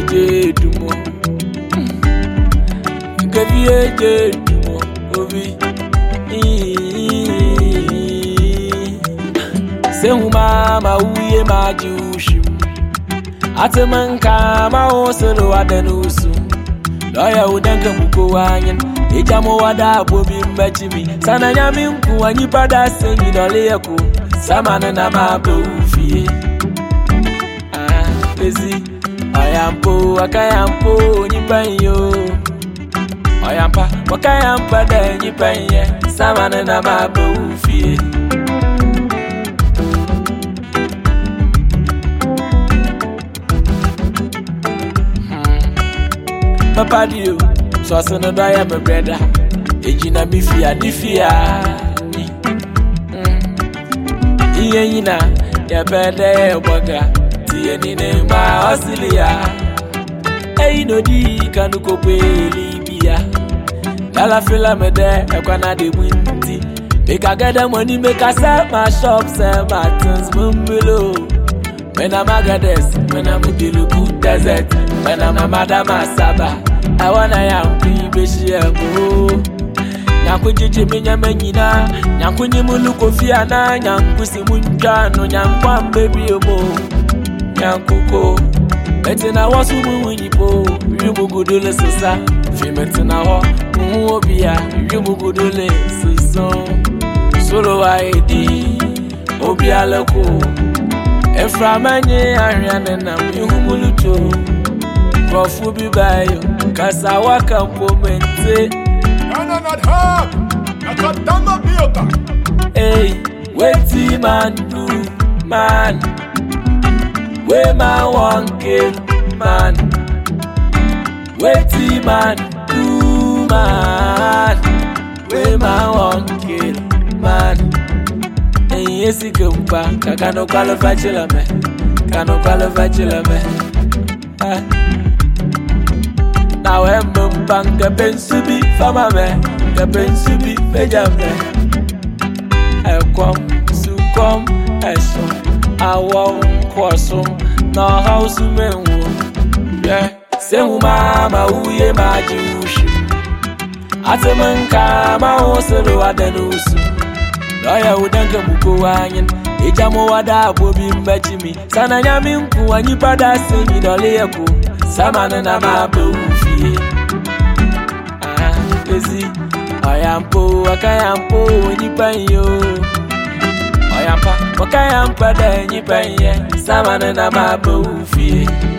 jedumo. Nkavie jedumo obi. Se mama uye majushim. Atemanka ma oselo adenusu. Loya udanka muko wanyen. Ijamo wada bobi mbachimi. Sana nyami mku wanyipada senyi dole yako. Samana na mabe ufie. Lezi Oyampo, wakayampo, nyipanyo. Oyampa, wakayampa de nyipanye. Samana na mabe ufie. Papa dio, so asana doya me breda. Ejina bifia, difia. Iye yina, ya bede obaga. Tiye nine ma osilia. Ei no di kanuko pe Libya. Lala fila me de, ekwana de winti. Make I get the money, make I sell my shop, sell my things, mumbilo. When I'm Agades, when I'm in the good desert, when I'm a Madame Asaba, I wanna yam Bishabo. Nyanku Jiji Minyamenina, Nyanku Nimulu Kofiana, Nyanku Simunjano, Nyankwam baby obo, Nyankuko. Betina was Umuipo, Yumugudule Sisa, Fimetina Ho, Muobia, Yumugudule Sison, Solo ID, Obia Loco. Eframanye Ariane na mihumulucho Kofu bibayo Kasa waka mpomente Yana not hard Nakatama bioka Hey, weti man do man We man one kill man Weti man do man We man one kill man Yesi kumpa, kakano qualify chillame, kano qualify chillame. Now I'm bang a pensubi fama me, a pensubi pejame. I come, so come, I saw, I won't crossum, no house men won. Yeah, say mama, uye majushi. Atamanka, ma oselo adenusu. Loya udanka muko wanyen. Ijamo wada bobi mbachimi. Sana nyami mku wanyipada senyi dole yako. Samana na mabe ufie. Lezi Oyampo, wakayampo, nyipanyo. Oyampa, wakayampa de nyipanye. Samana na mabe ufie.